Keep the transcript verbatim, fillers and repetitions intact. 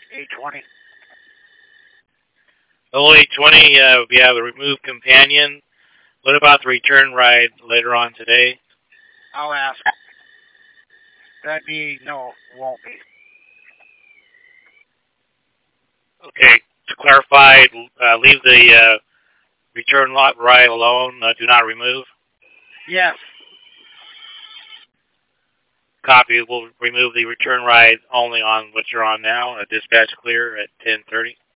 eight twenty. Oh, eight twenty, uh, we have a removed companion. What about the return ride later on today? I'll ask. That'd be, no, won't be. Okay, to clarify, uh, leave the uh, return lot ride alone. Uh, do not remove. Yes. Copy. We'll remove the return ride only on what you're on now. A dispatch clear at ten thirty.